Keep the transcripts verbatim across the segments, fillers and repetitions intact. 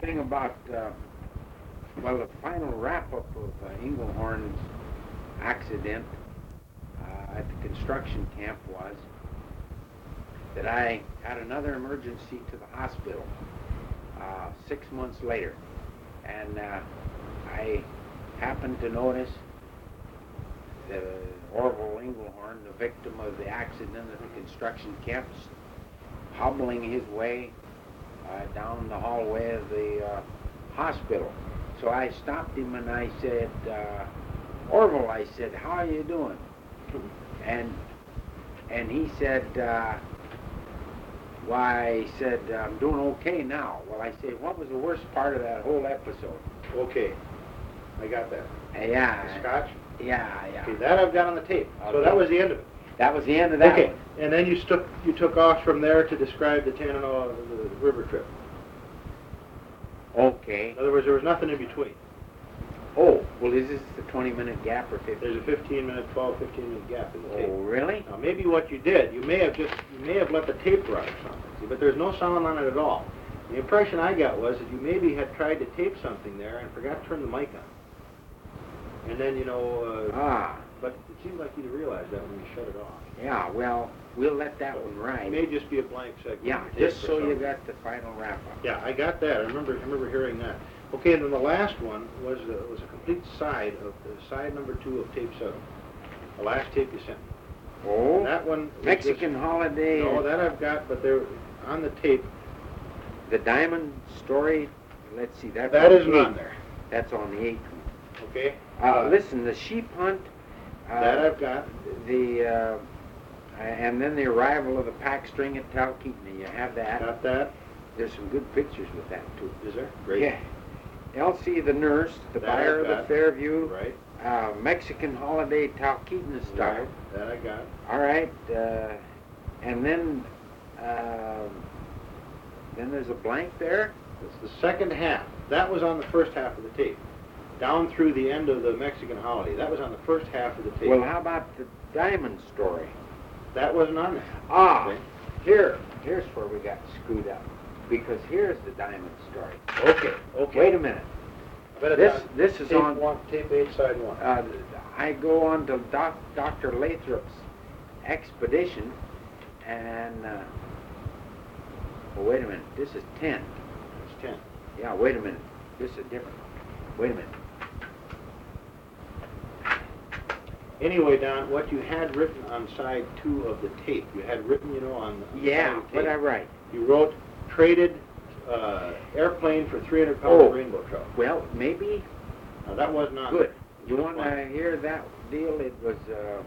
thing about, uh, well, the final wrap-up of uh, Engelhorn's accident uh, at the construction camp was that I had another emergency to the hospital uh, six months later. And uh, I happened to notice that Orville Engelhorn, the victim of the accident at the construction camp, hobbling his way uh, down the hallway of the uh, hospital. So I stopped him and I said, uh, Orville, I said, how are you doing? And and he said, uh, why, he said, I'm doing okay now. Well, I said, what was the worst part of that whole episode? Okay, I got that. Uh, yeah. The scotch? Yeah, yeah. Okay, that I've got on the tape. Okay. So that was the end of it. That was the end of that Okay, one. and then you, stuck, you took off from there to describe the Tanana the river trip. Okay. In other words, there was nothing in between. Oh, well, is this the twenty-minute gap or fifteen? There's a fifteen minute, twelve, fifteen minute gap in the tape. Oh, really? Now, maybe what you did, you may have just, you may have let the tape run or something, see, but there's no sound on it at all. The impression I got was that you maybe had tried to tape something there and forgot to turn the mic on. And then, you know, uh, Ah. but it seemed like you'd realized that when you shut it off. Yeah, well, we'll let that So one ride. It may just be a blank segment. Yeah, of the tape just or so you something. got the final wrap-up. Yeah, I got that. I remember, I remember hearing that. Okay, and then the last one was uh, was a complete side of uh, side number two of tape seven. The last tape you sent me. Oh, That one. was Mexican just- Holiday. No, that I've got, but they're on the tape. The Diamond Story. Let's see, that's That on isn't the on eighth. there. That's on the eighth one. Okay. Uh, listen, the sheep hunt. Uh, That I've got. The uh, and then the arrival of the pack string at Talkeetna. You have that. Got that. There's some good pictures with that too. Is there? Great. Yeah. Elsie the nurse, the That buyer I've of the got. Fairview. Right. Uh, Mexican Holiday Talkeetna style. Right. That I got. All right, uh, and then uh, then there's a blank there. It's the second half. That was on the first half of the tape. Down through the end of the Mexican Holiday. That was on the first half of the tape. Well, how about the Diamond Story? That wasn't on there. Ah, Okay. here, here's where we got screwed up, because here's the Diamond Story. Okay. Okay. Wait a minute. I bet it's This on this is tape on. one, tape eight, side one. Uh, I go on to doc, Doctor Lathrop's expedition, and uh, well, wait a minute. This is ten. It's ten. Yeah, wait a minute. This is different. Wait a minute. Anyway, Don, what you had written on side two of the tape, you had written, you know, on, on the Yeah, side of the what tape, I write? you wrote, traded uh, airplane for three hundred pounds Oh. of rainbow trout. Well, maybe. Now, that was not Good. You Just want one. to hear that deal? It was, uh,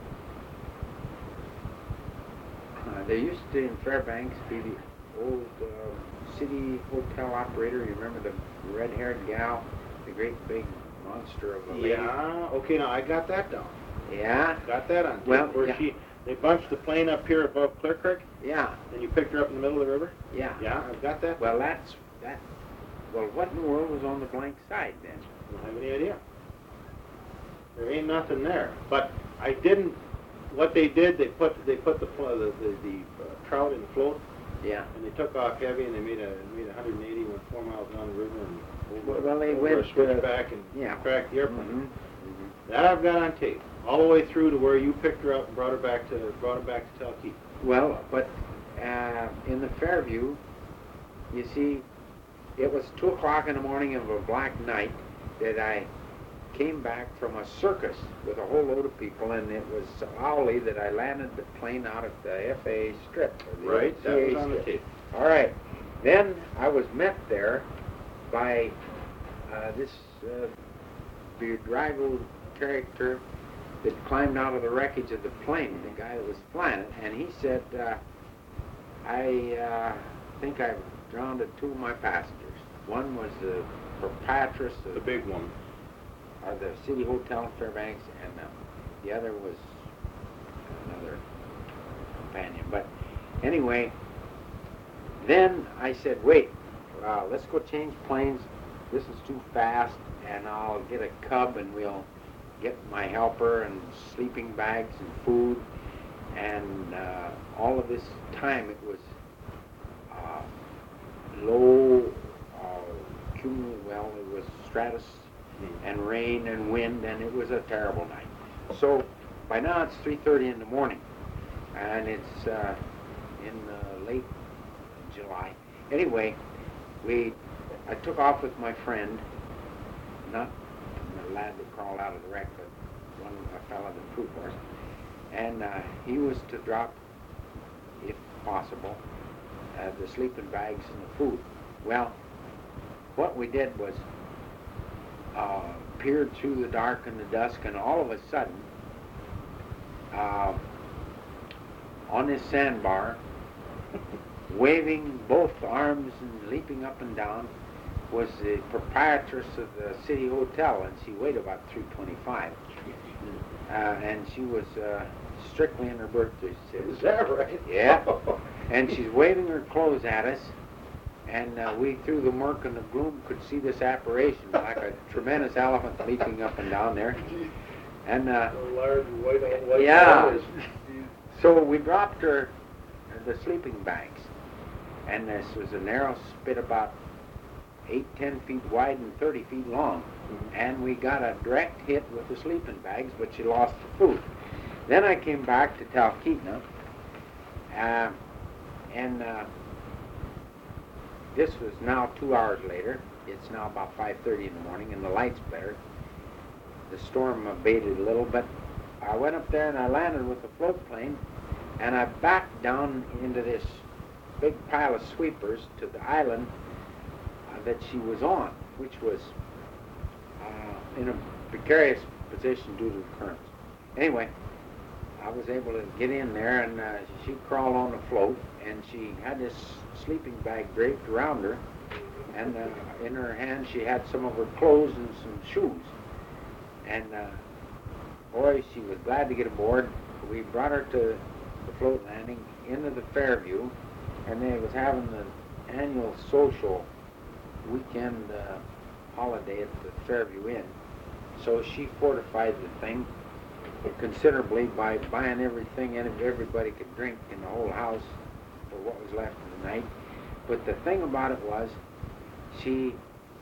uh, there used to in Fairbanks be the old uh, city hotel operator. You remember the red-haired gal, the great big monster of a lady? Yeah, okay, now I got that down. Yeah? Got that on tape. Well, where yeah. she, they bunched the plane up here above Clear Creek, Yeah, and you picked her up in the middle of the river? yeah. Yeah, I've got that. Well, that's, that, well, what in the world was on the blank side then? I don't have any idea. There ain't nothing there. But I didn't. What they did, they put they put the flo- the the, the uh, trout in the float, Yeah. and they took off heavy, and they made a made one hundred eighty, went four miles down the river, and over, Well, they over went, a switchback uh, and yeah. cracked the airplane. Mhm, mhm. That I've got on tape, all the way through to where you picked her up and brought her back to brought her back to Talkeetna. Well, but uh, in the Fairview, you see, it was two o'clock in the morning of a black night that I came back from a circus with a whole load of people, and it was so owly that I landed the plane out at the F A A strip. Or the Right, that C A was on the strip. tape. All right. Then I was met there by uh, this uh, bedraggled character that climbed out of the wreckage of the plane, the guy that was flying it, and he said, uh, I uh, think I've drowned two of my passengers. One was the proprietress of The big one. uh, the City Hotel in Fairbanks, and uh, the other was another companion. But anyway, then I said, wait, uh, let's go change planes. This is too fast, and I'll get a cub, and we'll get my helper and sleeping bags and food. And uh, all of this time, it was uh, low uh, cumul, well, it was stratus and rain and wind, and it was a terrible night. So by now it's three thirty in the morning, and it's uh, in uh, late July. Anyway, we I took off with my friend, not the lad that crawled out of the wreck, but one a fellow that flew for us, and uh, he was to drop, if possible, uh, the sleeping bags and the food. Well, what we did was uh, peered through the dark and the dusk, and all of a sudden, uh, on this sandbar, waving both arms and leaping up and down, was the proprietress of the City Hotel, and she weighed about three twenty-five. Uh, and she was uh, strictly in her birthday. She said. Is that right? Yeah. And she's waving her clothes at us, and uh, we, through the murk and the gloom, could see this apparition, like a tremendous elephant leaping up and down there. And uh, A large white on white. yeah. Colors. So we dropped her the sleeping bags, and this was a narrow spit about eight, ten feet wide and thirty feet long. Mm-hmm. And we got a direct hit with the sleeping bags, but she lost the food. Then I came back to Talkeetna, uh, and uh, this was now two hours later. It's now about five thirty in the morning, and the light's better. The storm abated a little, but I went up there and I landed with the float plane, and I backed down into this big pile of sweepers to the island uh, that she was on, which was uh, in a precarious position due to the currents. Anyway, I was able to get in there, and uh, she crawled on the float, and she had this sleeping bag draped around her, and uh, in her hand she had some of her clothes and some shoes. And uh, boy, she was glad to get aboard. We brought her to the float landing into the Fairview, and they was having the annual social weekend uh, holiday at the Fairview Inn. So she fortified the thing considerably by buying everything and everybody could drink in the whole house for what was left of the night. But the thing about it was, she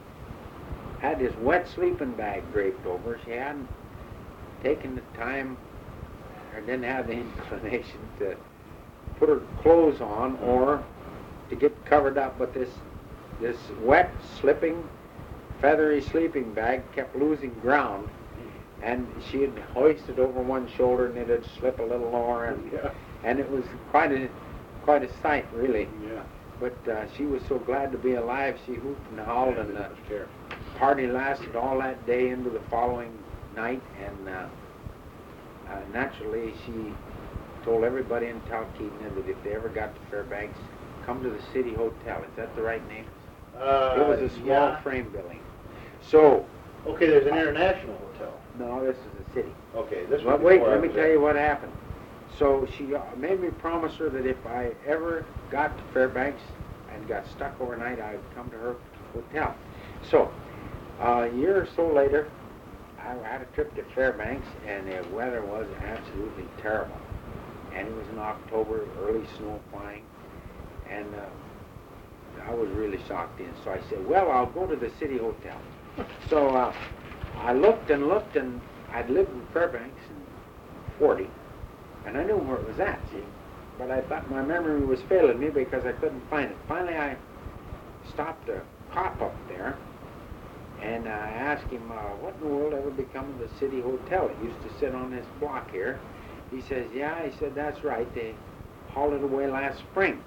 had this wet sleeping bag draped over her. She hadn't taken the time, or didn't have the inclination to put her clothes on or to get covered up, but this this wet, slipping, feathery sleeping bag kept losing ground, and she had hoisted over one shoulder and it'd slip a little lower, and, Yeah. and it was quite a quite a sight, really. Yeah. But uh, she was so glad to be alive, she hooped and howled, Yeah, and the that was terrible. party lasted all that day into the following night, and uh, uh, naturally she told everybody in Talkeetna that if they ever got to Fairbanks, come to the City Hotel. Is that the right name? Uh, It was a small yeah. frame building. So, Okay, there's an international hotel. no, this is the city. Okay, this Well, was wait, before I let me was tell there. you what happened. So she uh, made me promise her that if I ever got to Fairbanks and got stuck overnight, I'd come to her hotel. So, uh, a year or so later, I had a trip to Fairbanks, and the weather was absolutely terrible. And it was in October, early snow flying, and uh, I was really shocked in. So I said, well, I'll go to the City Hotel. So uh, I looked and looked, and I'd lived in Fairbanks in forty, and I knew where it was at, see. But I thought my memory was failing me because I couldn't find it. Finally, I stopped a cop up there, and I asked him, uh, what in the world ever become of the City Hotel? It used to sit on this block here. He says, yeah, he said, that's right. They hauled it away last spring.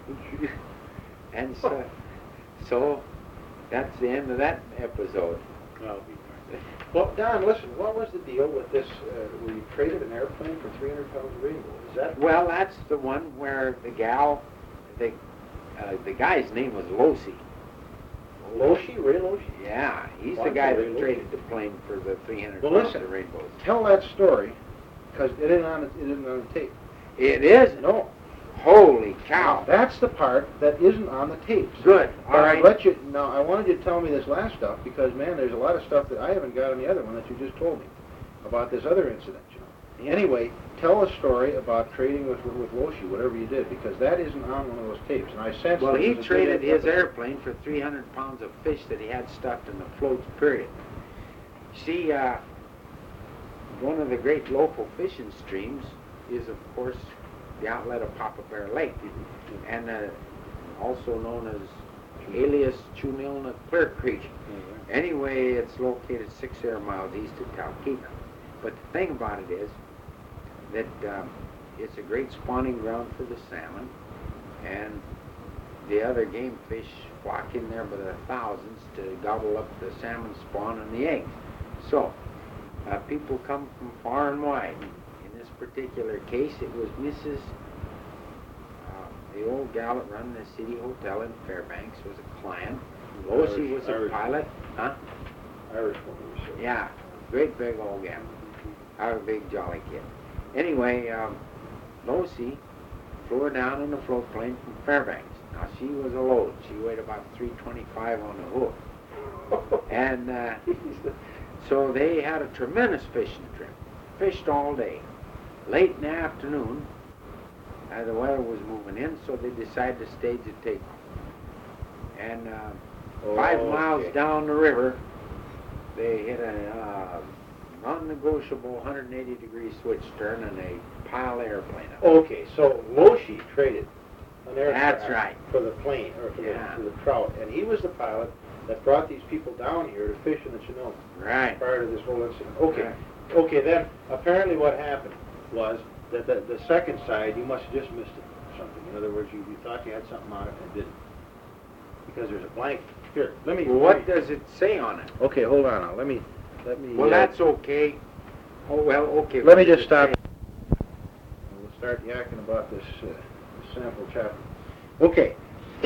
And so, so that's the end of that episode. Oh, well, Don, listen, what was the deal with this, uh, where you traded an airplane for three hundred pounds of rainbow? Is that... Well, that's the one where the gal, the, uh, the guy's name was Losi. Loshi? Ray Loshi? Yeah, he's Well, the guy Ray that Loshi. traded the plane for the three hundred Well, pounds listen. of rainbows. Tell that story, because it isn't on, it isn't on the tape. It is? No. Holy cow. That's the part that isn't on the tapes. Good. All But right. I let you, now, I wanted you to tell me this last stuff, because, man, there's a lot of stuff that I haven't got on the other one that you just told me, about this other incident, you know. Yeah. Anyway, tell a story about trading with with Loshi, whatever you did, because that isn't on one of those tapes, and I sensed. Well, it he was a good traded his episode. airplane for three hundred pounds of fish that he had stuffed in the floats, period. See, uh, one of the great local fishing streams is, of course, the outlet of Papa Bear Lake, and uh, also known as alias Chumilna Clear Creek. Mm-hmm. Anyway, it's located six air miles east of Talkeetna. But the thing about it is that um, it's a great spawning ground for the salmon, and the other game fish flock in there by the thousands to gobble up the salmon spawn and the eggs. So, uh, people come from far and wide. In this particular case, it was Missus Uh, the old gal that run the City Hotel in Fairbanks was a client. Losi Irish- was a Irish. pilot. Huh? Irish woman, you said. Yeah, great big old gal. I was a big jolly kid. Anyway, um, Losi flew her down in a float plane from Fairbanks. Now, she was a load. She weighed about three twenty-five on the hook. And uh, so they had a tremendous fishing trip. Fished all day. Late in the afternoon, uh, the weather was moving in, so they decided to stage a takeoff. And uh, Oh, five miles okay. down the river, they hit a uh, non-negotiable one hundred eighty degree switch turn, and they piled the airplane up. Okay, so Loshi traded an aircraft That's right. for the plane, or for, Yeah. the, for the trout, and he was the pilot that brought these people down here to fish in the Chinook Right. prior to this whole incident. Okay, Right. okay, then apparently what happened was that the, the second side, you must have just missed it or something. In other words, you, you thought you had something on it and didn't. Because there's a blank. Here, let me... Well, what does it say on it? Okay, hold on now. Let me... Let me... Well, uh, that's okay. Oh, well, okay. Let me what does just it stop. say? We'll start yakking about this, uh, this sample chapter. Okay.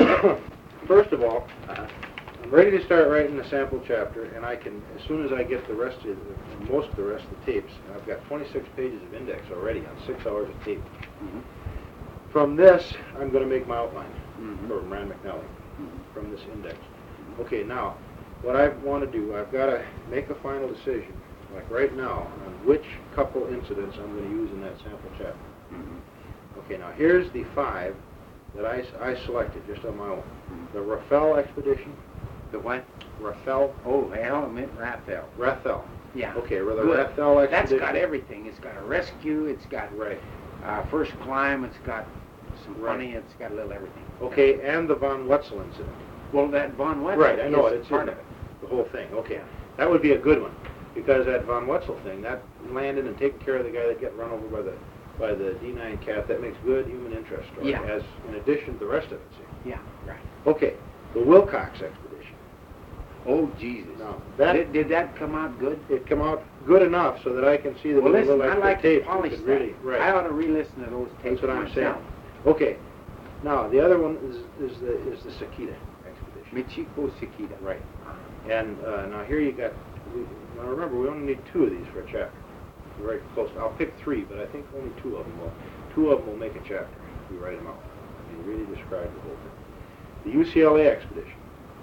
First of all, Uh-huh. I'm ready to start writing the sample chapter, and I can, as soon as I get the rest of the, most of the rest of the tapes, and I've got twenty-six pages of index already on six hours of tape. Mhm. From this, I'm going to make my outline Mhm. for Rand McNally Mhm. from this index. Okay, now, what I want to do, I've got to make a final decision, like right now, on which couple incidents I'm going to use in that sample chapter. Mhm. Okay, now here's the five that I, s- I selected just on my own. Mhm. The Rafael expedition, The what? Rafael, Oh, hell, I meant Raphael. Rafael. Yeah. Okay, well, the Good. Rafael That's expedition. got everything. It's got a rescue. It's got Right. uh, first climb. It's got some Right. funny. It's got a little everything. Okay, and the von Wetzel incident. Well, that Von Wetzel Right, I know is it. It's part in of it. The whole thing. Okay, Yeah. that would be a good one, because that von Wetzel thing, that landing and taking care of the guy that got run over by the by the D nine cat, that makes good human interest story. Yeah. As in addition to the rest of it. See. Yeah, right. Okay, the Wilcox expedition. Oh, Jesus. Now that Did, did that come out good? it come out good enough so that I can see the Well, little, listen, I little like extra to tapes. that polish could that. really, right. I ought to re-listen to those tapes That's what I'm myself. saying. Okay, now the other one is is the is the Sakita expedition. Michiko Sakita. Right. And uh, now here you got. We, now remember, we only need two of these for a chapter. We're very close. I'll pick three, but I think only two of them will. Two of them will make a chapter if we write them out. I mean, really describe the whole thing. The U C L A expedition.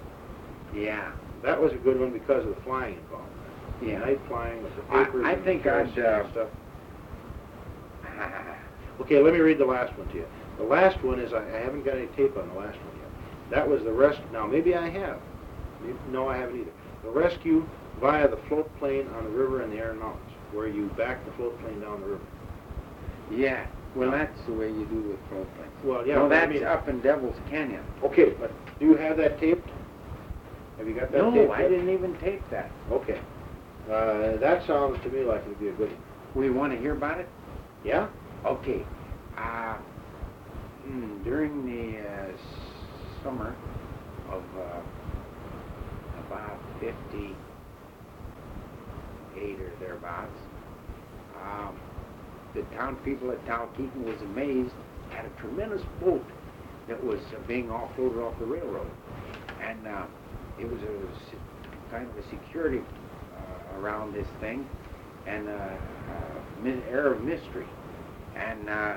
Yeah. That was a good one because of the flying involved. Yeah. Night flying with the I- papers. I and think kerosene I'd, uh, and stuff. Okay, let me read the last one to you. The last one is, I, I haven't got any tape on the last one yet. That was the rest, now maybe I have. Maybe, no, I haven't either. The rescue via the float plane on the river in the Iron Mountains, where you back the float plane down the river. Yeah. Well, that's the way you do with float planes. Well, yeah, No, but I that's mean- up in Devil's Canyon. Okay, but do you have that taped? Have you got that taped? No, I yet? didn't even tape that. Okay. Uh, that sounds to me like it'd be a good one. We want to hear about it? Yeah? Okay. Uh, hmm, during the uh, summer of uh, about fifty-eight or thereabouts, um, the town people at Talkeetna was amazed at a tremendous boat that was uh, being offloaded off the railroad. And uh, it was a se- kind of a security uh, around this thing and uh, uh, mi- air of mystery. And uh,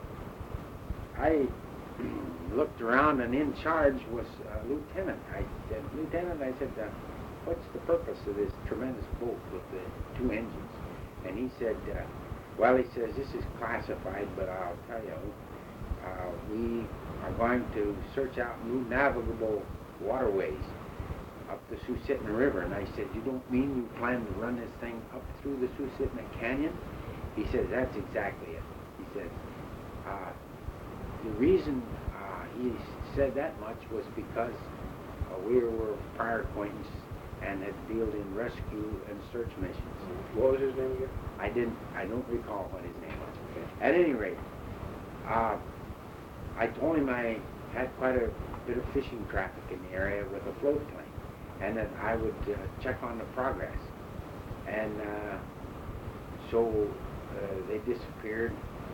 I looked around, and in charge was a lieutenant. I said, Lieutenant, I said, uh, what's the purpose of this tremendous boat with the two engines? And he said, uh, Well, he says, this is classified, but I'll tell you, uh, we are going to search out new navigable waterways up the Susitna River. And I said, you don't mean you plan to run this thing up through the Susitna Canyon? He says, that's exactly it. He said, uh, the reason uh, he said that much was because uh, we were prior acquaintance and had dealt in rescue and search missions. What was his name again? I didn't, I don't recall what his name was. Okay. At any rate, uh, I told him I had quite a bit of fishing traffic in the area with a float plane, and that I would uh, check on the progress. And uh, so uh, they disappeared,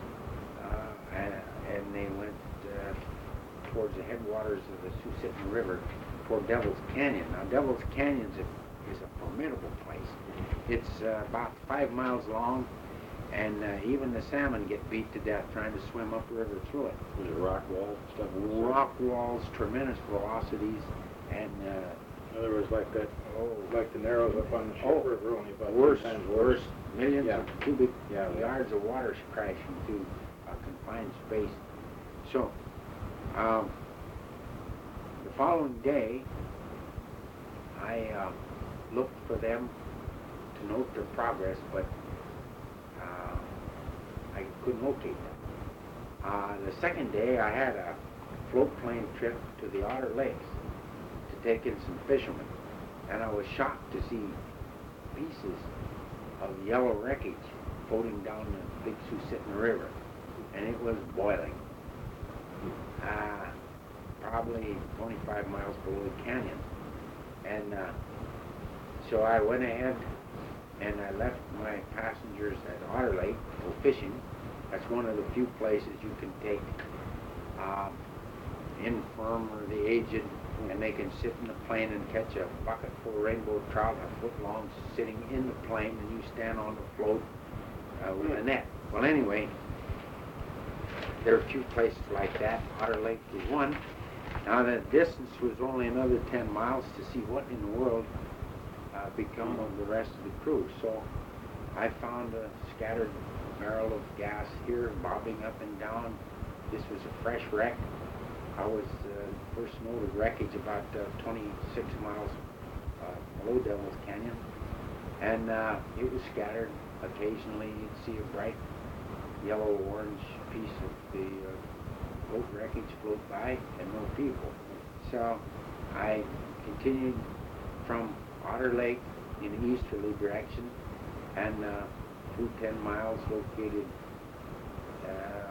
uh, and, and they went uh, towards the headwaters of the Susitna River, toward Devil's Canyon. Now, Devil's Canyon is a, is a formidable place. It's uh, about five miles long, and uh, even the salmon get beat to death trying to swim upriver through it. Was it rock wall stuff? Rock walls, tremendous velocities, and uh, in other words, like that, oh, like the Narrows up on the Ship oh, River, only about worse, ten times worse, millions yeah. of cubic yeah, yards of water crashing through a confined space. So, um, the following day, I uh, looked for them to note their progress, but uh, I couldn't locate them. Uh, the second day, I had a float plane trip to the Otter Lakes to take in some fishermen, and I was shocked to see pieces of yellow wreckage floating down the big Susitna River, and it was boiling. Uh, probably twenty-five miles below the canyon. And uh, so I went ahead and I left my passengers at Otter Lake to go fishing. That's one of the few places you can take uh, infirm or the aged, and they can sit in the plane and catch a bucket full of rainbow trout a foot long sitting in the plane, and you stand on the float uh, with a net. Well, anyway, there are a few places like that. Otter Lake was one. Now the distance was only another ten miles to see what in the world uh, become of the rest of the crew. So I found a scattered barrel of gas here, bobbing up and down. This was a fresh wreck. I was uh, first noted wreckage about uh, twenty-six miles uh, below Devil's Canyon, and uh, it was scattered. Occasionally you'd see a bright yellow-orange piece of the uh, boat wreckage float by, and no people. So I continued from Otter Lake in an easterly direction, and uh, through ten miles located uh,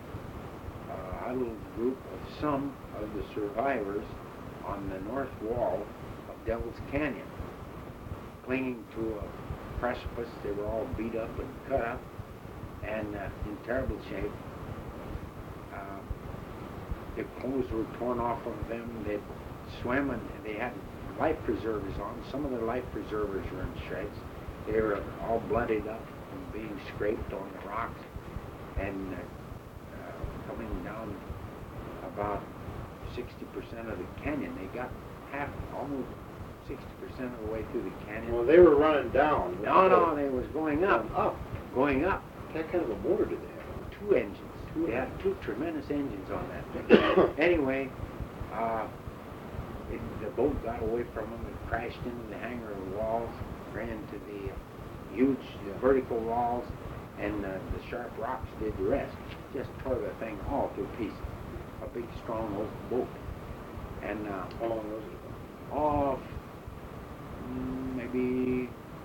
a little group of some of the survivors on the north wall of Devil's Canyon, clinging to a precipice. They were all beat up and cut up and uh, in terrible shape. Uh, their clothes were torn off of them. They'd swam and they had life preservers on. Some of their life preservers were in shreds. They were all bloodied up from being scraped on the rocks, and uh, uh, coming down about sixty percent of the canyon. They got half, almost sixty percent of the way through the canyon. Well, they were running down. No, no, they was going up. Going up. Going up. What kind of a motor did they have? Two engines. Two they had two tremendous engines on that thing. Anyway, uh, it, the boat got away from them and crashed into the hangar of the walls, ran into the huge Yeah. vertical walls, and uh, the sharp rocks did the rest. Just tore the thing all to pieces. A big, strong oak boat. And uh, How long was it? off mm, maybe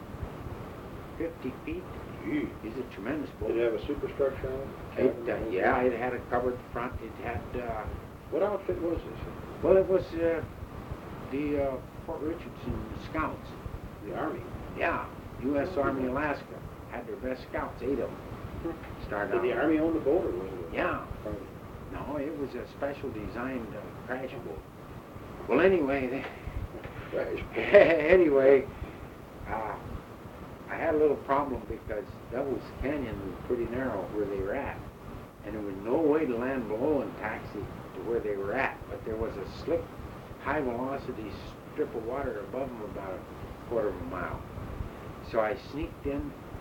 fifty feet. Gee. It's a tremendous boat. Did it have a superstructure on It, it? uh, yeah, it had a covered front. It had, uh, What outfit was this? well, it was uh, the uh, Fort Richardson Scouts. The Army. Yeah, U S Army Alaska had their best scouts, eight of them. Started Did out. the Army own the boat, or was it? a Yeah. private? No, it was a special designed uh, crash boat. Well, anyway, they, Crash boat. anyway, uh, I had a little problem because Devil's Canyon was pretty narrow where they were at, and there was no way to land below and taxi to where they were at, but there was a slick, high-velocity strip of water above them about a quarter of a mile. So I sneaked in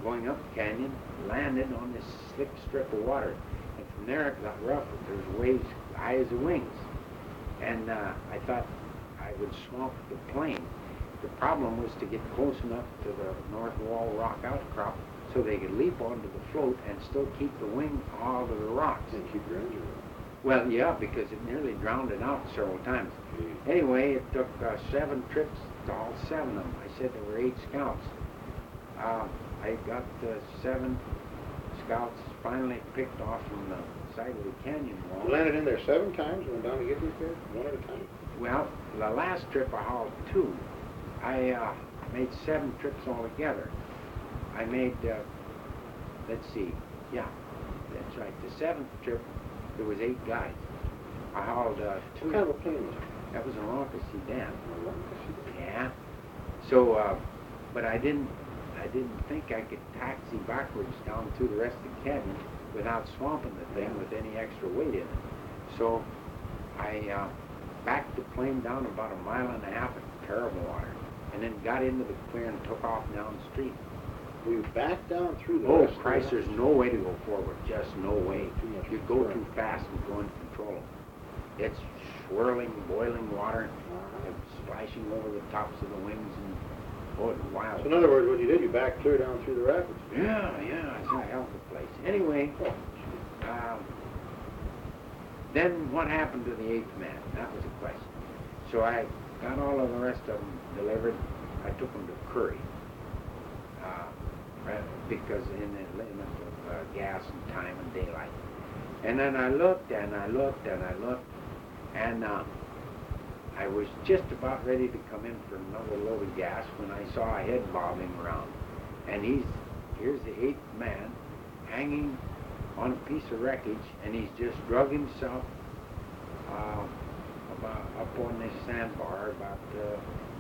going up the canyon, landed on this slick strip of water. And from there it got rough. There was waves high as the wings. And uh, I thought I would swamp the plane. The problem was to get close enough to the north wall rock outcrop so they could leap onto the float and still keep the wing out of the rocks. And keep your engine running. Well, yeah, because it nearly drowned it out several times. Anyway, it took uh, seven trips to all seven of them. I said there were eight scouts. Uh, I got uh, seven scouts finally picked off from the side of the canyon wall. You landed in there seven times and went down to get these guys, one at a time? Well, the last trip I hauled two. I uh, made seven trips altogether. I made, uh, let's see, yeah, that's right. The seventh trip, there was eight guys. I hauled uh, two. What kind of a plane was it? That was a Ronca sedan. A Ronca sedan? Yeah. So, uh, but I didn't, I didn't think I could taxi backwards down through the rest of the canyon without swamping the thing with any extra weight in it. So, I uh, backed the plane down about a mile and a half of terrible water, and then got into the clear and took off downstream. Will you back down through the Oh, rest of Christ, the- there's no way to go forward. Just no way. Too much You go current. too fast and go into control. It's swirling, boiling water, Uh-huh. and splashing over the tops of the wings, and oh, it's wild. So in other words, what you did, you backed clear down through the rapids. Yeah, yeah, it's a hell of a place. Anyway, um, then what happened to the eighth man? That was the question. So I got all of the rest of them delivered. I took them to Curry. Uh, right, because in the limit of uh, gas and time and daylight. And then I looked and I looked and I looked, and uh, I was just about ready to come in for another load of gas when I saw a head bobbing around. And he's, here's the eighth man hanging on a piece of wreckage, and he's just drug himself uh, about up on this sandbar about uh,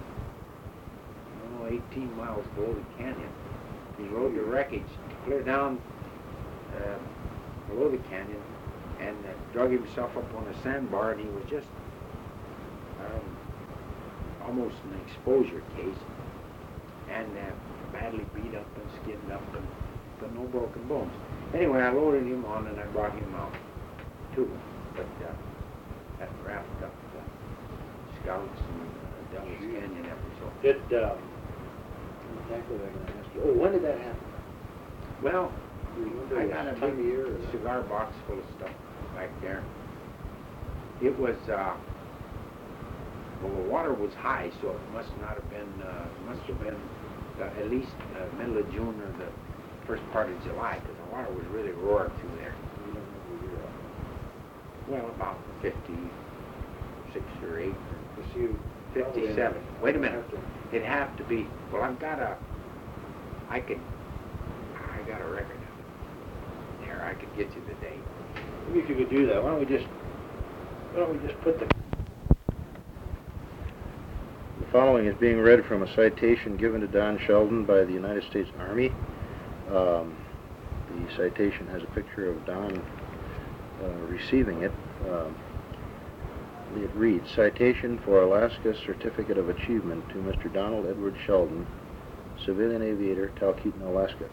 oh, eighteen miles below the canyon. He rode the wreckage clear down uh, below the canyon and uh, drug himself up on a sandbar, and he was just um, almost an exposure case, and uh, badly beat up and skinned up, and but no broken bones. Anyway, I loaded him on and I brought him out too. But uh, that wrapped up the Scouts and uh, Devil's Canyon episode. Did, um, exactly what I'm going to ask you. Oh, when did that happen? Well, Do you remember I the got a time of big year? Or cigar box full of stuff back there. It was, uh, well, the water was high, so it must not have been, uh, must have been uh, at least uh, middle of June or the first part of July, because the water was really roaring through there. You don't remember the year. Well, about fifty-six or eight, Because you... fifty-seven. Wait a minute. Have to- It'd have to be, well, I've got a, I could, I got a record of it. There, I could get you the date. Maybe if you could do that, why don't we just, why don't we just put the... The following is being read from a citation given to Don Sheldon by the United States Army. Um, the citation has a picture of Don uh, receiving it. Um, it reads, Citation for Alaska Certificate of Achievement to Mister Donald Edward Sheldon, Civilian Aviator, Talkeetna, Alaska.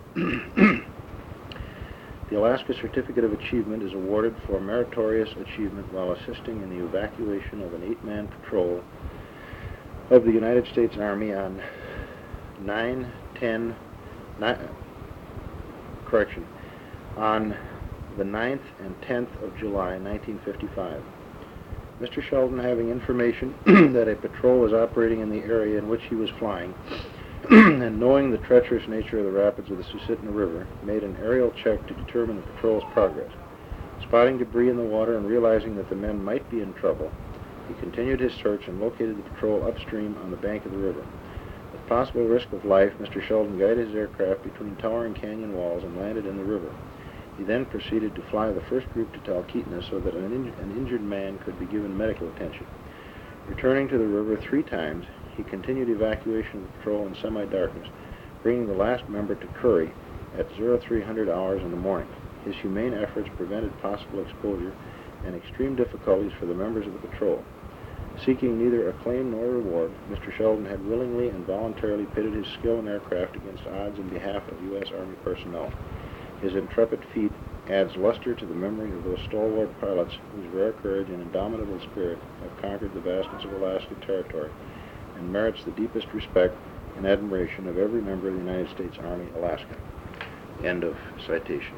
The Alaska Certificate of Achievement is awarded for meritorious achievement while assisting in the evacuation of an eight-man patrol of the United States Army on nine ten, nine, correction, on the ninth and tenth of July, nineteen fifty-five. Mister Sheldon, having information that a patrol was operating in the area in which he was flying, and knowing the treacherous nature of the rapids of the Susitna River, made an aerial check to determine the patrol's progress. Spotting debris in the water and realizing that the men might be in trouble, he continued his search and located the patrol upstream on the bank of the river. With possible risk of life, Mister Sheldon guided his aircraft between towering canyon walls and landed in the river. He then proceeded to fly the first group to Talkeetna so that an, in an injured man could be given medical attention. Returning to the river three times, he continued evacuation of the patrol in semi-darkness, bringing the last member to Curry at oh three hundred hours in the morning. His humane efforts prevented possible exposure and extreme difficulties for the members of the patrol. Seeking neither acclaim nor reward, Mister Sheldon had willingly and voluntarily pitted his skill in aircraft against odds in behalf of U S Army personnel. His intrepid feat adds luster to the memory of those stalwart pilots whose rare courage and indomitable spirit have conquered the vastness of Alaska Territory, and merits the deepest respect and admiration of every member of the United States Army, Alaska. End of citation.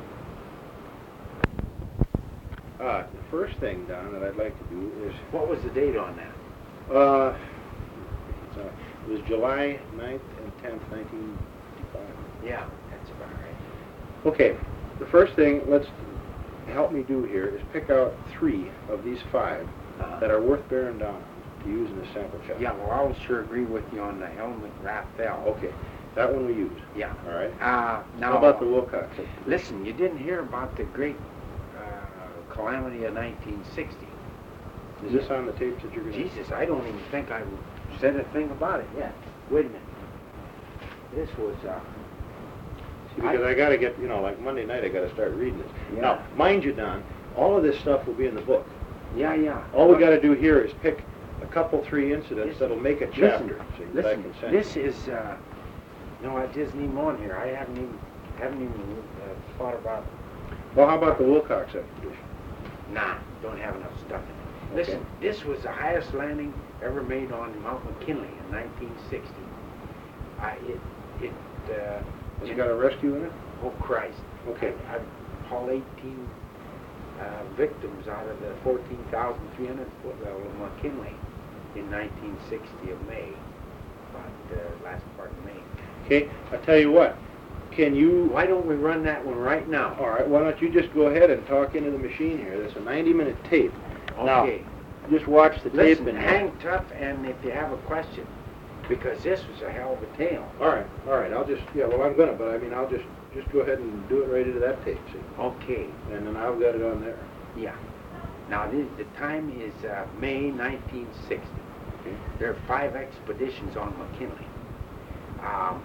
Uh, the first thing, Don, that I'd like to do is... What was the date on that? Uh, it's, uh, it was July ninth and tenth, nineteen fifty-five. Yeah, that's about right. Okay, the first thing let's help me do here is pick out three of these five Uh-huh. that are worth bearing down to use in this sample shot. Yeah, well, I'll sure agree with you on the Helmut Raphael. Okay, that one we use. Yeah. All right. Uh, now, How about the Wilcox? listen, you didn't hear about the great uh, calamity of nineteen sixty. Is this on the tapes that you're going to... Jesus, I don't even think I said a thing about it yet. Wait a minute. This was, uh... See, because I, I got to get, you know, like Monday night, I got to start reading this. Yeah. Now, mind you, Don, all of this stuff will be in the book. Yeah, yeah. All we got to do here is pick a couple, three incidents Listen, that'll make a listen, chapter. See, that I Listen, can send this you. is, uh... No, it isn't even on here. I haven't even, haven't even uh, thought about... Well, how about the Wilcox expedition? Nah, don't have enough stuff in it. Okay. Listen, this was the highest landing ever made on Mount McKinley in nineteen sixty. I, it, it, uh... Has it got a rescue in it? Oh, Christ. Okay. I, I hauled eighteen uh, victims out of the fourteen thousand three hundred foot level of McKinley in nineteen sixty of May, about the uh, last part of May. Okay, I tell you what, can you... Why don't we run that one right now? All right, why don't you just go ahead and talk into the machine here. That's a ninety minute tape. Okay. Now, just watch the tape Listen, and... hang tough, and if you have a question, because this was a hell of a tale. All right, all right, I'll just... Yeah, well, I'm gonna, but I mean, I'll just, just go ahead and do it right into that tape, see? Okay. And then I've got it on there. Yeah. Now, this, the time is uh, May nineteen sixty. Okay. There are five expeditions on McKinley. Um,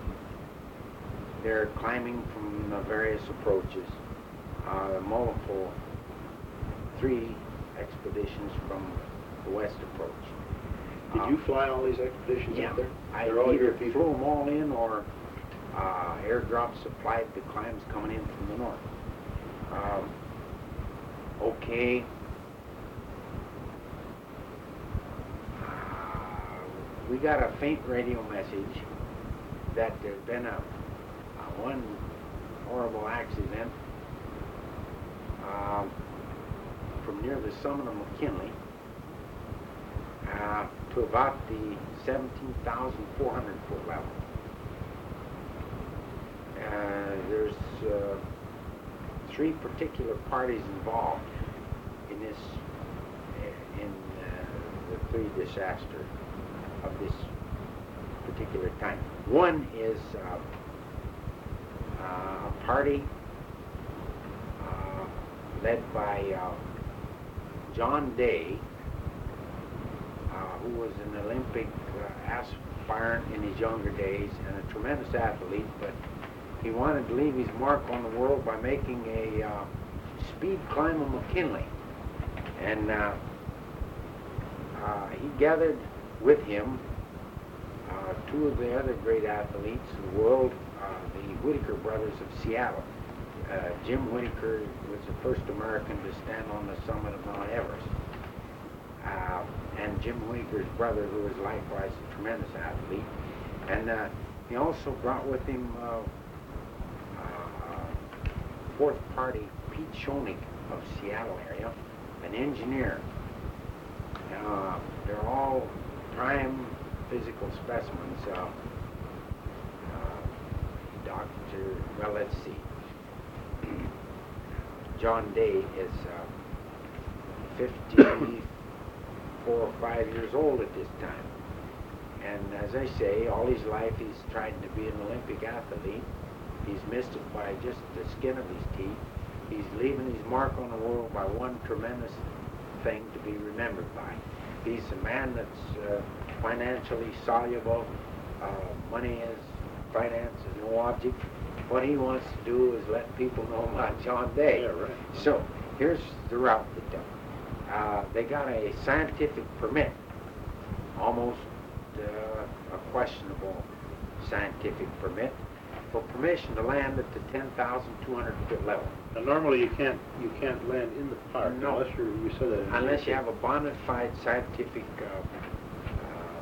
they're climbing from the various approaches. Uh, multiple, three expeditions from the west approach. Did Um, you fly all these expeditions Yeah. up there? I They're all your either people? flew them all in, or uh, airdrop supplied the climbs coming in from the north. Um, okay. Uh, we got a faint radio message that there's been a, a one horrible accident um, from near the summit of McKinley uh, to about the seventeen thousand four hundred foot level. Uh, there's uh, three particular parties involved in this, in uh, the three disasters of this particular time. One is uh, uh, a party uh, led by uh, John Day, uh, who was an Olympic uh, aspirant in his younger days and a tremendous athlete, but he wanted to leave his mark on the world by making a uh, speed climb of McKinley. And uh, uh, he gathered with him uh, two of the other great athletes in the world, uh, the Whitaker brothers of Seattle. Uh, Jim Whitaker was the first American to stand on the summit of Mount Everest. Uh, and Jim Whitaker's brother, who was likewise a tremendous athlete. And uh, he also brought with him uh, uh, fourth party, Pete Schoenig of Seattle area, an engineer. Uh, they're all prime physical specimens. Uh, uh, Doctor, well, let's see. John Day is uh, fifty-four or five years old at this time. And as I say, all his life he's tried to be an Olympic athlete. He's missed it by just the skin of his teeth. He's leaving his mark on the world by one tremendous thing to be remembered by. He's a man that's uh, financially soluble. Uh, money is, finance is no object. What he wants to do is let people know about John Day. Yeah, right. So here's the route they took. uh, they got a scientific permit, almost uh, a questionable scientific permit, for permission to land at the ten thousand two hundred foot level. Now, normally you can't you can't land in the park No. unless you're, you said that. in Unless you your- have a bona fide scientific uh,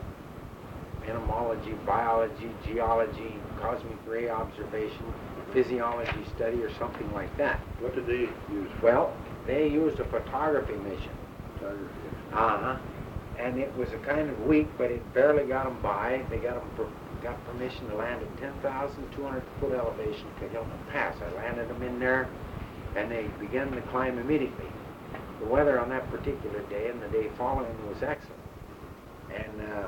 uh, entomology, biology, geology, cosmic ray observation, physiology study, or something like that. What did they use? For Well, they used a photography mission. photography? Uh-huh. And it was a kind of weak, but it barely got them by. They got them per, got permission to land at ten thousand two hundred foot elevation to Hilton Pass. I landed them in there, and they began to climb immediately. The weather on that particular day and the day following was excellent. And uh,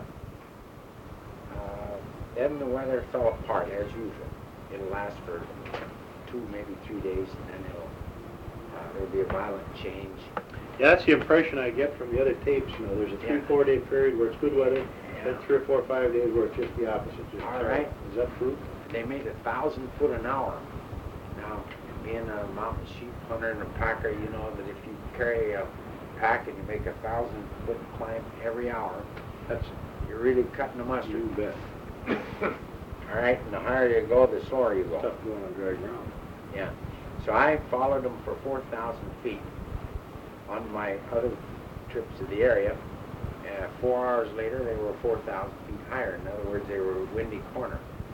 uh, then the weather fell apart, as usual. It'll last for two, maybe three days, and then it'll, uh, there'll be a violent change. Yeah, that's the impression I get from the other tapes. You know, there's a three, Yeah. four day period where it's good weather, Yeah. then three or four, five days where it's just the opposite. Just All terrible. right. Is that true? They made a thousand foot an hour. Now, being a mountain sheep hunter and a packer, you know that if you carry a pack and you make a thousand foot climb every hour, That's you're really cutting the you mustard. bet. All right, and the higher you go, the slower you go. Tough going on dry ground. Yeah. So I followed them for four thousand feet. On my other trips to the area, uh, four hours later, they were four thousand feet higher. In other words, they were Windy Corner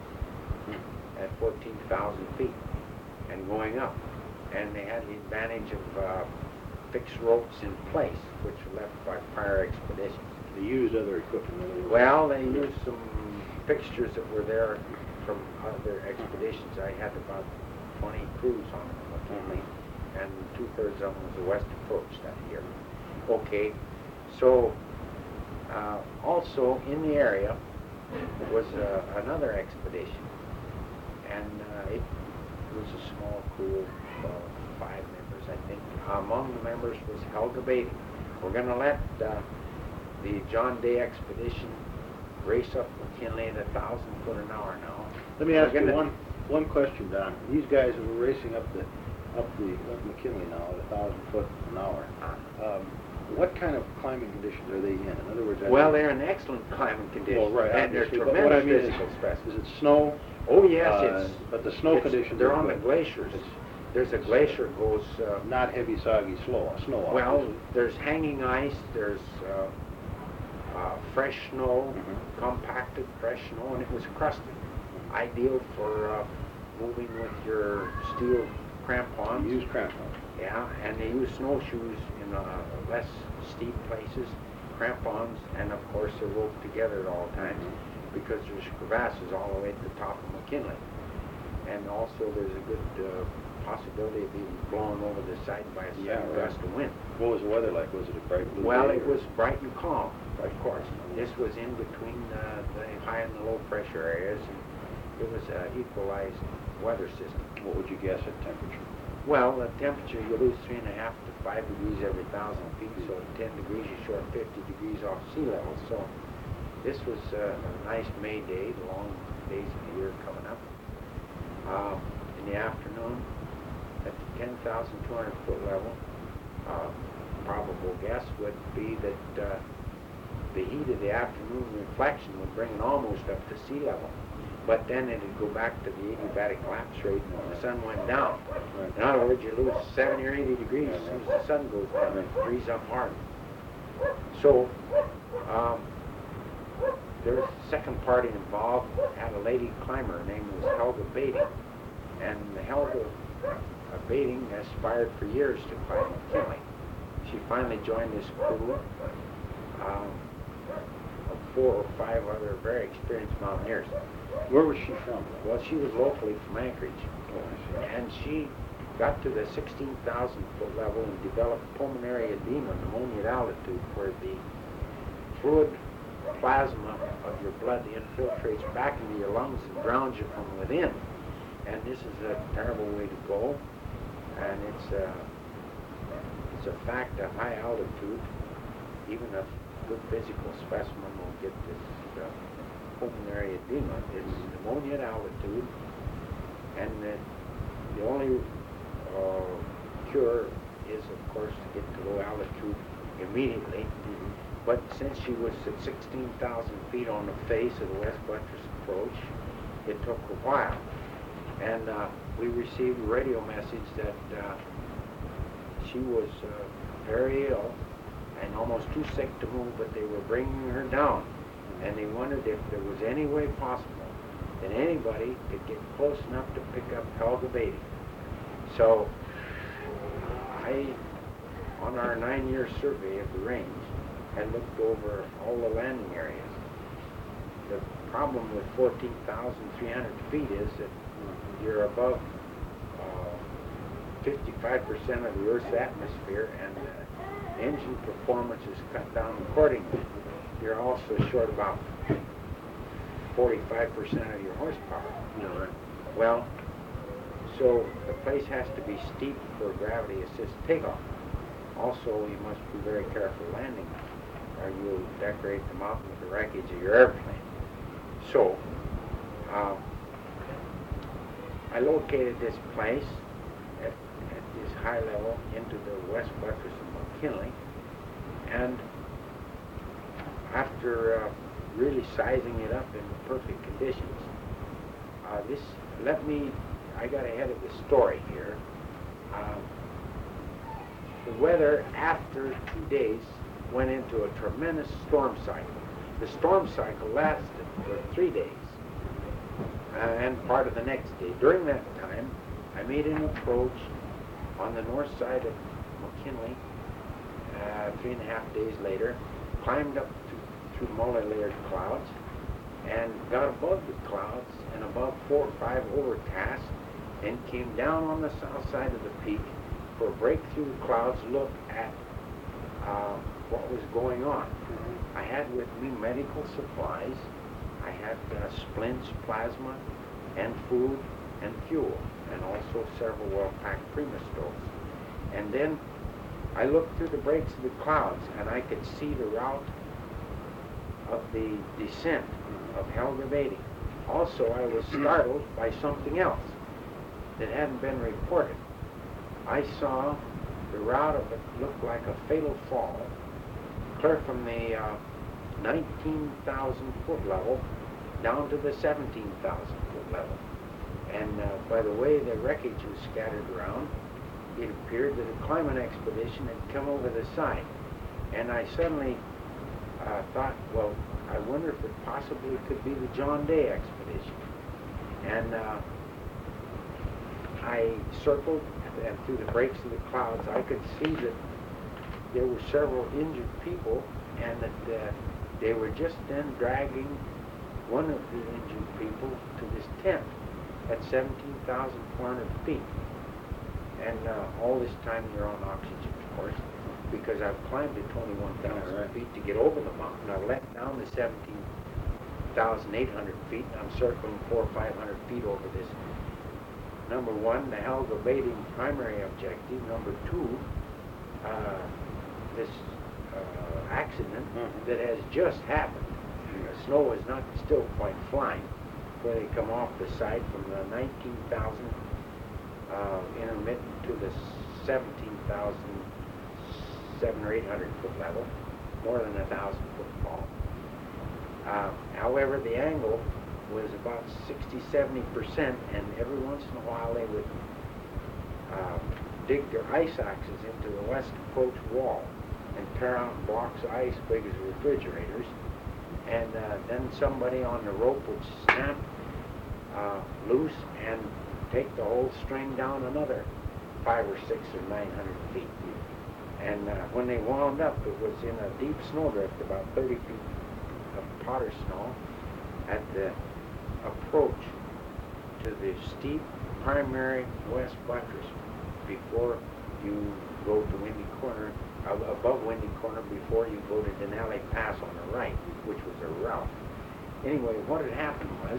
at fourteen thousand feet and going up. And they had the advantage of uh, fixed ropes in place, which were left by prior expeditions. They used other equipment. in other words. Well, they used some fixtures that were there from other expeditions. I had about twenty crews on them, McKinley, and two-thirds of them was the west approach that year. Okay, so uh, also in the area was uh, another expedition, and uh, it was a small crew of uh, five members, I think. Among the members was Helga Beatty. We're going to let uh, the John Day expedition race up McKinley at a thousand foot an hour now. Let me We're ask you gonna- one one question, Don. These guys that were racing up the up the up McKinley now at a thousand foot an hour. Um, what kind of climbing conditions are they in? In other words, I Well, mean- they're in excellent climbing conditions, Well, right, and they're obviously, but tremendous what I mean is- physical specimens. Is it snow? Oh yes, Uh, it's. but the snow it's- conditions They're are on the good. glaciers. It's- There's a glacier goes. Uh, Not heavy, soggy, slow snow. well, obviously. there's hanging ice. There's uh, uh, fresh snow, Mhm. compacted fresh snow, and it was crusted. Ideal for uh, moving with your steel crampons. You use crampons. Yeah, and they use snowshoes in uh, less steep places, crampons, and of course they're roped together at all times because there's crevasses all the way to the top of McKinley. And also there's a good uh, possibility of being blown over the side by a Yeah, sudden right. gust of wind. What was the weather like? Was it a bright blue Well, day, it or- was bright and calm, of course. This was in between uh, the high and the low pressure areas, and it was an equalized weather system. What would you guess at temperature? Well, the temperature, you lose three and a half to five degrees every thousand feet, so at ten degrees you short fifty degrees off sea level. So this was uh, a nice May day, the long days of the year coming up. Um, in the afternoon, at the ten thousand two hundred foot level, uh, probable guess would be that uh, the heat of the afternoon reflection would bring it almost up to sea level. But then it'd go back to the adiabatic lapse rate when the sun went down. In other words, you lose seventy or eighty degrees as soon as the sun goes down and freeze up hard. So, um, there's a second party involved, had a lady climber, her name was Helga Beatty. And Helga uh, Beatty aspired for years to climb McKinley. She finally joined this crew um, of four or five other very experienced mountaineers. Where was she from? Well, she was locally from Anchorage, Oh, I see. and she got to the sixteen thousand foot level and developed pulmonary edema, pneumonia at altitude, where the fluid plasma of your blood infiltrates back into your lungs and drowns you from within. And this is a terrible way to go, and it's a, it's a fact at high altitude, even a good physical specimen will get this uh, pulmonary edema. It's pneumonia at altitude, and the, the only uh, cure is, of course, to get to low altitude immediately. Mhm. But since she was at sixteen thousand feet on the face of the West Buttress approach, it took a while. And uh, we received a radio message that uh, she was uh, very ill and almost too sick to move, but they were bringing her down. And they wondered if there was any way possible that anybody could get close enough to pick up Helga Beatty. So I, on our nine-year survey of the range, had looked over all the landing areas. The problem with fourteen thousand three hundred feet is that you're above uh, fifty-five percent of the Earth's atmosphere, and uh, engine performance is cut down accordingly. You're also short about forty-five percent of your horsepower. Yeah, right. Well, so the place has to be steep for gravity assist takeoff. Also, you must be very careful landing, or you'll decorate the mountain with the wreckage of your airplane. So, uh, I located this place at, at this high level into the West Buttress of McKinley, and after uh, really sizing it up in perfect conditions, uh, this let me, I got ahead of the story here. Uh, the weather after two days went into a tremendous storm cycle. The storm cycle lasted for three days uh, and part of the next day. During that time, I made an approach on the north side of McKinley uh, three and a half days later, climbed up to, through multi-layered clouds, and got above the clouds and above four or five overcasts, and came down on the south side of the peak for a break through the clouds look at uh, what was going on. Mm-hmm. I had with me medical supplies. I had uh, splints, plasma, and food and fuel, and also several well-packed Prima stoves. And then I looked through the breaks of the clouds, and I could see the route of the descent of Helga Beatty. Also, I was startled by something else that hadn't been reported. I saw the route of it looked like a fatal fall, clear from the uh, nineteen thousand foot level down to the seventeen thousand foot level. And uh, by the way the wreckage was scattered around, it appeared that a climbing expedition had come over the side. And I suddenly uh, thought, well, I wonder if it possibly could be the John Day expedition. And uh, I circled, and through the breaks of the clouds, I could see that there were several injured people, and that uh, they were just then dragging one of the injured people to this tent at seventeen thousand four hundred feet. And uh, all this time you're on oxygen, of course, because I've climbed to twenty-one thousand right. feet to get over the mountain. I've let down the seventeen thousand eight hundred feet, and I'm circling four or five hundred feet over this. Number one, the Helga Beatty primary objective. Number two, uh, this uh, accident Mm-hmm. that has just happened. The snow is not still quite flying where they come off the side from the nineteen thousand uh, intermittent to the seventeen thousand seven or eight hundred foot level, more than a thousand foot fall. Uh, however, the angle was about sixty, seventy percent, and every once in a while they would uh, dig their ice axes into the west approach wall and tear out blocks of ice big as refrigerators, and uh, then somebody on the rope would snap uh, loose and take the whole string down another five or six or nine hundred feet. And uh, when they wound up, it was in a deep snowdrift, about thirty feet of powder snow, at the approach to the steep primary west buttress before you go to Windy Corner, uh, above Windy Corner before you go to Denali Pass on the right, which was a route. Anyway, what had happened was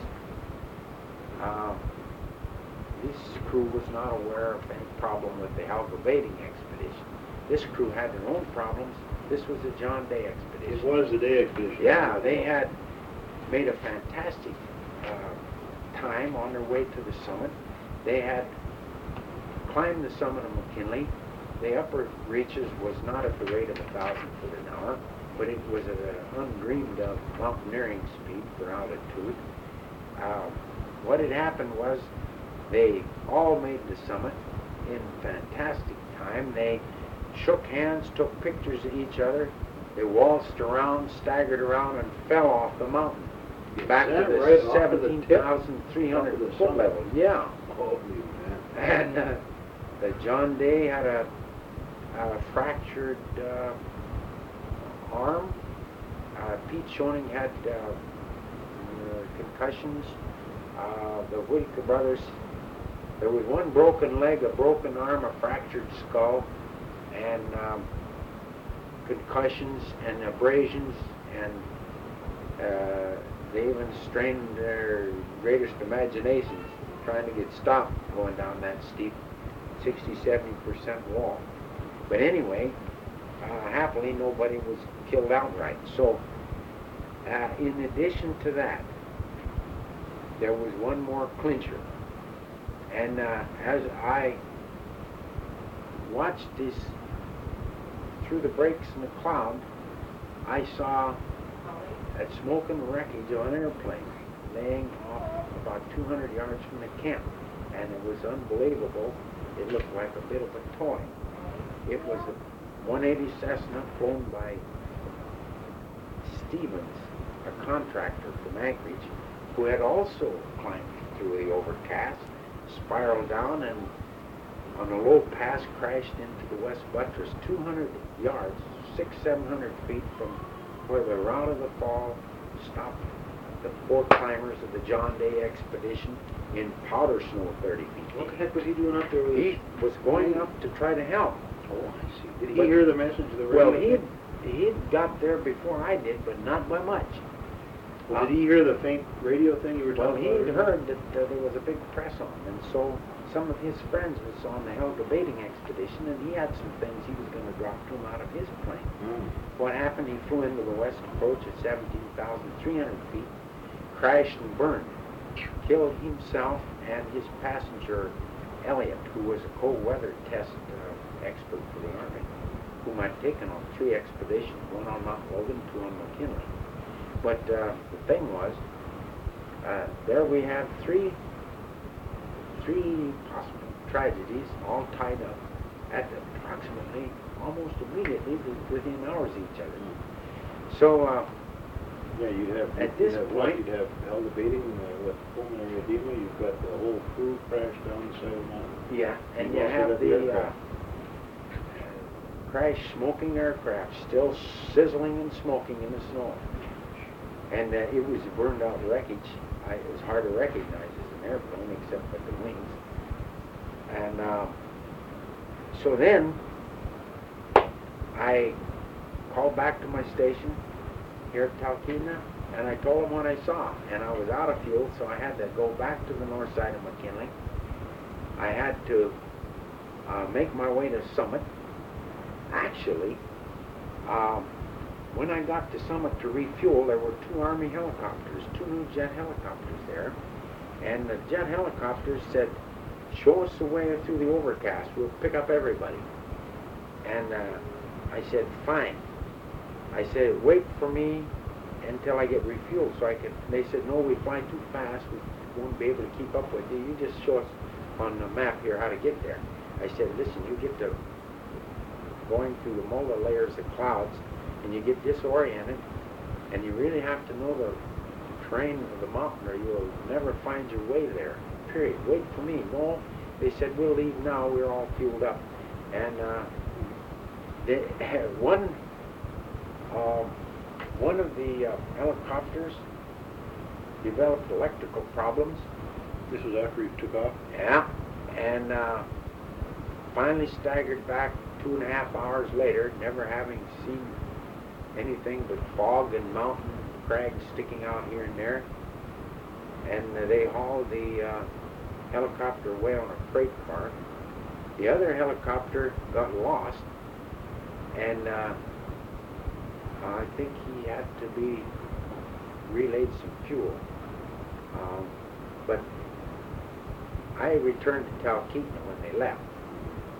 uh, this crew was not aware of any problem with the Helga Beatty expedition. This crew had their own problems. This was a John Day expedition. It was the Day expedition. Yeah, they had made a fantastic uh, time on their way to the summit. They had climbed the summit of McKinley, the upper reaches was not at the rate of a thousand foot an hour, but it was at an undreamed of mountaineering speed for altitude. Um, what had happened was they all made the summit in fantastic time. They shook hands, took pictures of each other. They waltzed around, staggered around, and fell off the mountain back Is to that the right off to the seventeen tip? thousand three hundred Top of the foot summit? level. Yeah. Holy man. And uh, the John Day had a, a fractured uh, arm. Uh, Pete Schoening had uh, uh, concussions. Uh, the Whitaker brothers, there was one broken leg, a broken arm, a fractured skull, and um, concussions and abrasions, and uh, they even strained their greatest imaginations trying to get stopped going down that steep sixty, seventy percent wall. But anyway, uh, happily nobody was killed outright. So uh, in addition to that, there was one more clincher. And uh, as I watched this through the breaks in the cloud, I saw that smoking wreckage of an airplane laying off about two hundred yards from the camp. And it was unbelievable. It looked like a bit of a toy. It was a one eighty Cessna flown by Stevens, a contractor from Anchorage, who had also climbed through the overcast, spiraled down, and on a low pass crashed into the west buttress two hundred yards, six, seven hundred feet from where the route of the fall stopped the four climbers of the John Day expedition in powder snow thirty feet. What the heck was he doing up there with He his... was going up to try to help. Oh, I see. Did he But- hear the message of the radio? Well, he had, he had got there before I did, but not by much. Well, did he hear the faint radio thing you were Well, talking he about? had heard that uh, there was a big press on, and so some of his friends was on the Helga baiting expedition, and he had some things he was going to drop to him out of his plane. Mm. What happened, he flew into the west approach at seventeen thousand three hundred feet, crashed and burned, killed himself and his passenger, Elliott, who was a cold weather test uh, expert for the Army, whom I'd taken on three expeditions, one on Mount Logan, two on McKinley. But uh, the thing was, uh, there we have three, three possible tragedies all tied up at approximately, almost immediately, wi- within hours of each other. So, uh, Yeah, you'd have... At you'd this have what? point- You'd have Helga baiting uh, with pulmonary edema. You've got the whole crew crashed down the side of the mountain. yeah, and you also have got the the uh, aircraft. crash smoking aircraft still sizzling and smoking in the snow. And uh, it was burned out wreckage. I, it was hard to recognize as an airplane except for the wings. And uh, so then I called back to my station here at Talkeetna, and I told them what I saw. And I was out of fuel, so I had to go back to the north side of McKinley. I had to uh, make my way to Summit. Actually, um, when I got to Summit to refuel, there were two Army helicopters, two new jet helicopters there. And the jet helicopters said, show us the way through the overcast. We'll pick up everybody. And uh, I said, fine. I said, wait for me until I get refueled so I can... They said, no, we fly too fast. We won't be able to keep up with you. You just show us on the map here how to get there. I said, listen, you get to going through the molar layers of clouds, and you get disoriented, and you really have to know the terrain of the mountain or you'll never find your way there, period. Wait for me. No, they said, we'll leave now. We're all fueled up. And uh, they, one, uh, one of the uh, helicopters developed electrical problems. This was after you took off? Yeah, and uh, finally staggered back two and a half hours later, never having seen anything but fog and mountain crags sticking out here and there. And uh, they hauled the uh, helicopter away on a freight car. The other helicopter got lost, and uh, I think he had to be relayed some fuel. Um, but I returned to Talkeetna when they left.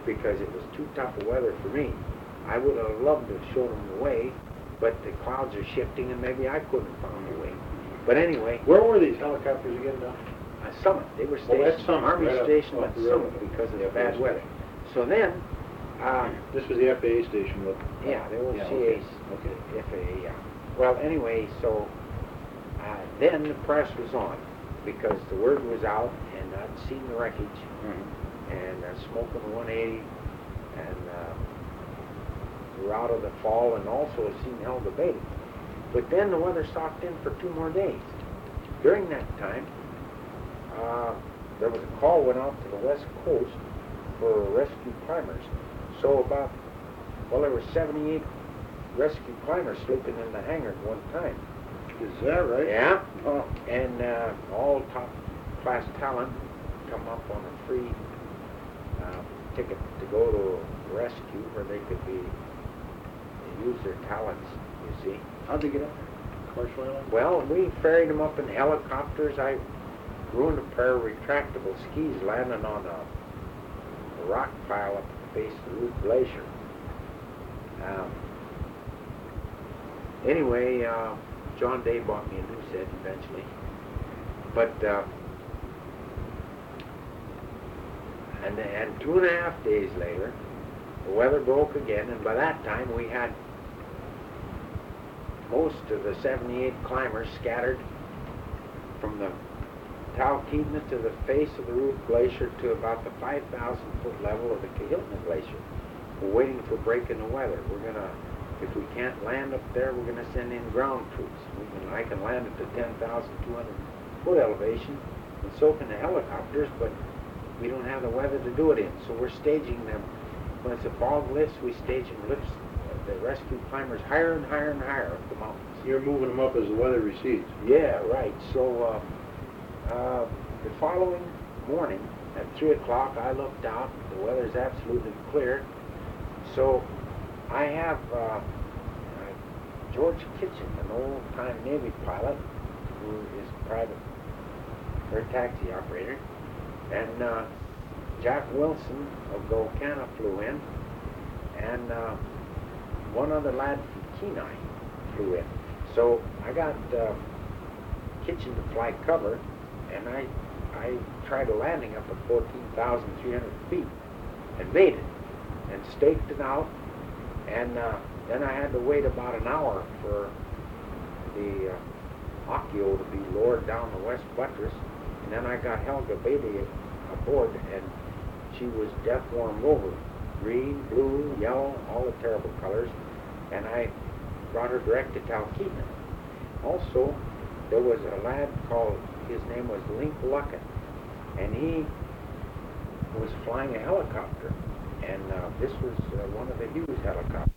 because it was too tough a weather for me. I would have loved to have shown them the way, but the clouds are shifting and maybe I couldn't have found the way. But anyway, Where were these helicopters again, Don? uh, Summit, they were Oh, that's stationed, Summit, Army right up stationed off at the railroad. Summit because of Yeah, the bad that's weather. So then, uh, This was the F A A station with... yeah, the old Yeah, C okay, A, okay. F A A, yeah. Well, anyway, so uh, then the press was on because the word was out and I'd seen the wreckage Mhm. and uh, smoking the one eighty and uh, the route of the fall and also seen Helga Bay. But then the weather stopped in for two more days. During that time, uh, there was a call went out to the west coast for rescue climbers. So about, well, there were seventy-eight rescue climbers sleeping in the hangar at one time. Is that right? Yeah. Oh. And uh, all top class talent come up on a free uh, ticket to go to rescue where they could be use their talents, you see. How'd they get up there? Commercial airline? Well, we ferried them up in helicopters. I ruined a pair of retractable skis landing on a, a rock pile up at the base of the Ruth Glacier. Um, anyway, uh, John Day bought me a new set eventually. But, uh, and, and two and a half days later, the weather broke again, and by that time we had most of the seventy-eight climbers scattered from the Talkeetna to the face of the Ruth Glacier to about the five thousand foot level of the Kahiltna Glacier. We're waiting for break in the weather. We're gonna, if we can't land up there, we're gonna send in ground troops. We can, I can land at the ten thousand two hundred foot elevation, and so can the helicopters, but we don't have the weather to do it in. So we're staging them. When it's a fog lifts, we stage them lifts, the rescue climbers higher and higher and higher up the mountains. You're moving them up as the weather recedes. Yeah, right. So uh, uh, the following morning at three o'clock, I looked out. The weather's absolutely clear. So I have uh, uh, George Kitchen, an old-time Navy pilot who is a private air taxi operator, and uh, Jack Wilson of Golcana flew in, and uh, one other lad from Kenai flew in. So I got uh, Kitchen to fly cover, and I I tried a landing up at fourteen thousand three hundred feet and made it, and staked it out, and uh, then I had to wait about an hour for the uh, Akio to be lowered down the west buttress, and then I got Helga Beatty aboard, and she was death warmed over. Green, blue, yellow, all the terrible colors, and I brought her direct to Talkeetna. Also, there was a lad called, his name was Link Luckett, and he was flying a helicopter, and uh, this was uh, one of the Hughes helicopters.